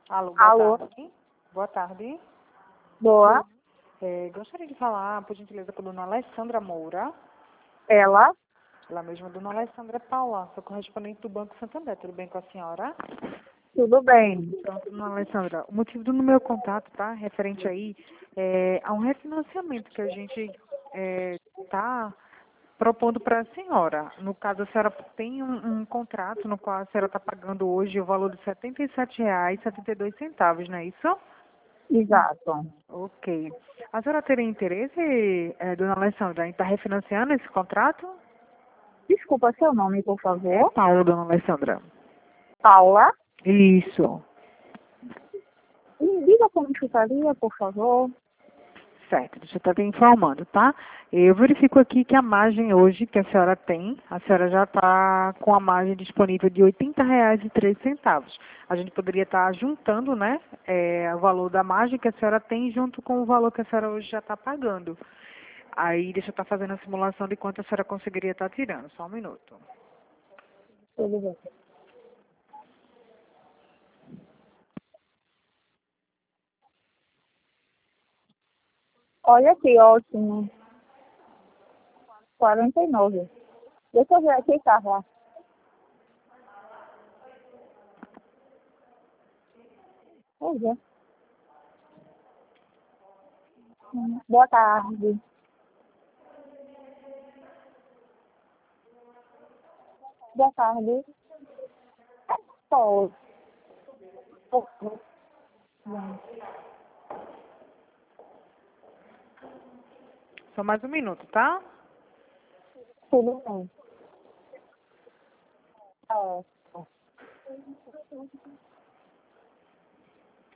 Alô, boa Alô, tarde. Boa tarde. boa. Gostaria de falar, por gentileza, com a dona Alessandra Moura. Ela, Ela mesma, dona Alessandra Paula, sou correspondente do Banco Santander. Tudo bem com a senhora? tudo bem? Pronto, dona Alessandra. O motivo do meu contato, tá? Referente aí a um refinanciamento que a gente está propondo para a senhora. No caso, a senhora tem um contrato no qual a senhora está pagando hoje o valor de R$ 77,72, não é isso? Exato. Ok. A senhora teria interesse, dona Alessandra, em estar refinanciando esse contrato? Desculpa seu nome, por favor. Paulo, dona Alessandra. Paula. Isso. Me diga como ficaria, por favor. Certo, deixa eu estar te informando, tá? Eu verifico aqui que a margem hoje que a senhora tem, a senhora já está com a margem disponível de R$ 80,03. A gente poderia estar juntando, né, o valor da margem que a senhora tem junto com o valor que a senhora hoje já está pagando. Aí, deixa eu estar fazendo a simulação de quanto a senhora conseguiria estar tirando. Só um minuto. Tudo bem. Olha que ótimo. 49. Deixa eu ver aqui, Carla. Pois é. Boa tarde. Boa tarde. Tô. Só mais um minuto, tá? Tudo bem. É.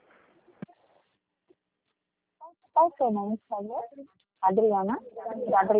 Qual o seu nome, por favor? Adriana? Adriana.